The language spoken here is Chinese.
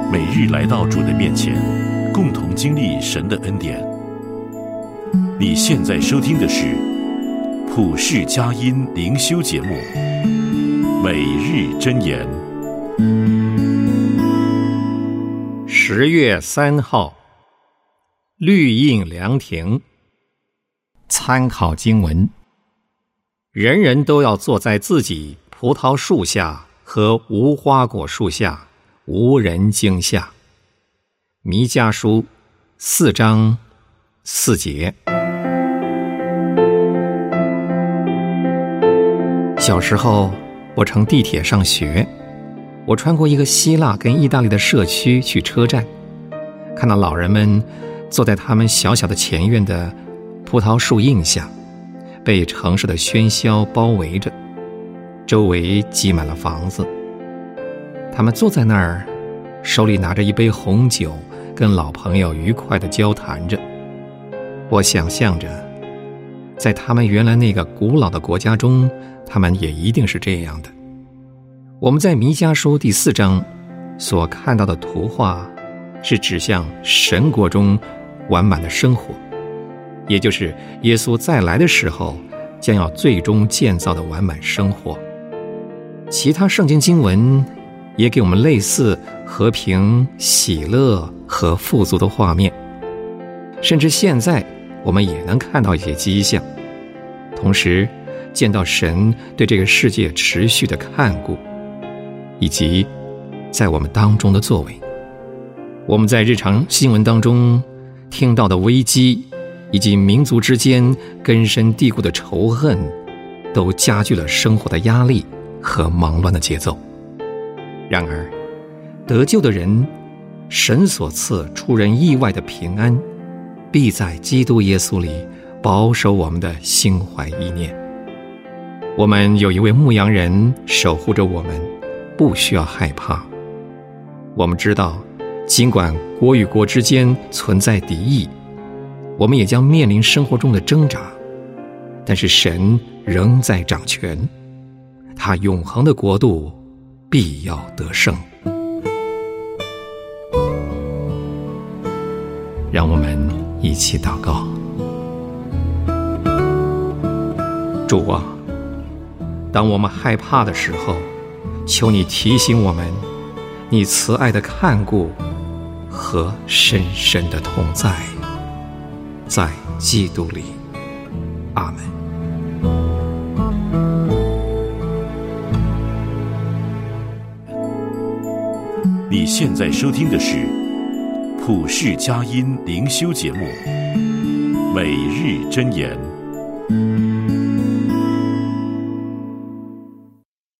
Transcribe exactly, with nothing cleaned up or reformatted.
每日来到主的面前，共同经历神的恩典。你现在收听的是普世佳音灵修节目《每日箴言》。 十月三号，绿荫凉亭。参考经文：人人都要坐在自己葡萄树下和无花果树下，无人惊吓。弥迦书四章四节。小时候，我乘地铁上学，我穿过一个希腊跟意大利的社区去车站，看到老人们坐在他们小小的前院的葡萄树荫下，被城市的喧嚣包围着，周围挤满了房子。他们坐在那儿，手里拿着一杯红酒，跟老朋友愉快地交谈着。我想象着，在他们原来那个古老的国家中，他们也一定是这样的。我们在弥迦书第四章所看到的图画，是指向神国中完满的生活，也就是耶稣再来的时候将要最终建造的完满生活。其他圣经经文也给我们类似和平、喜乐和富足的画面，甚至现在我们也能看到一些迹象，同时见到神对这个世界持续的看顾，以及在我们当中的作为。我们在日常新闻当中听到的危机，以及民族之间根深蒂固的仇恨，都加剧了生活的压力和忙乱的节奏。然而，得救的人，神所赐出人意外的平安，必在基督耶稣里保守我们的心怀意念。我们有一位牧羊人守护着我们，不需要害怕。我们知道，尽管国与国之间存在敌意，我们也将面临生活中的挣扎，但是神仍在掌权，他永恒的国度必要得胜。让我们一起祷告。主啊，当我们害怕的时候，求你提醒我们你慈爱的看顾和深深的同在，在基督里。阿们。 你现在收听的是普世佳音灵修节目《每日箴言》。